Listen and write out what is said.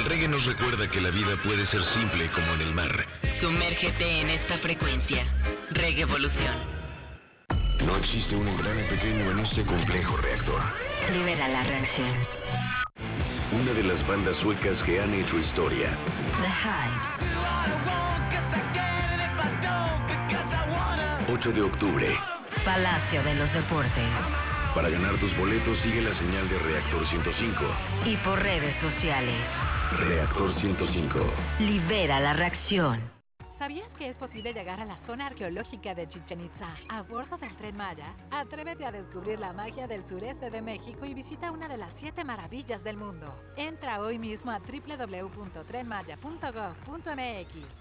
El reggae nos recuerda que la vida puede ser simple como en el mar. Sumérgete en esta frecuencia. Reggae Evolución. No existe un engrane pequeño en este complejo reactor. Libera la reacción. Una de las bandas suecas que han hecho historia. The Hives. 8 de octubre. Palacio de los Deportes. Para ganar tus boletos sigue la señal de Reactor 105. Y por redes sociales. Reactor 105. Libera la reacción. ¿Sabías que es posible llegar a la zona arqueológica de Chichén Itzá a bordo del Tren Maya? Atrévete a descubrir la magia del sureste de México y visita una de las 7 maravillas del mundo. Entra hoy mismo a www.trenmaya.gov.mx.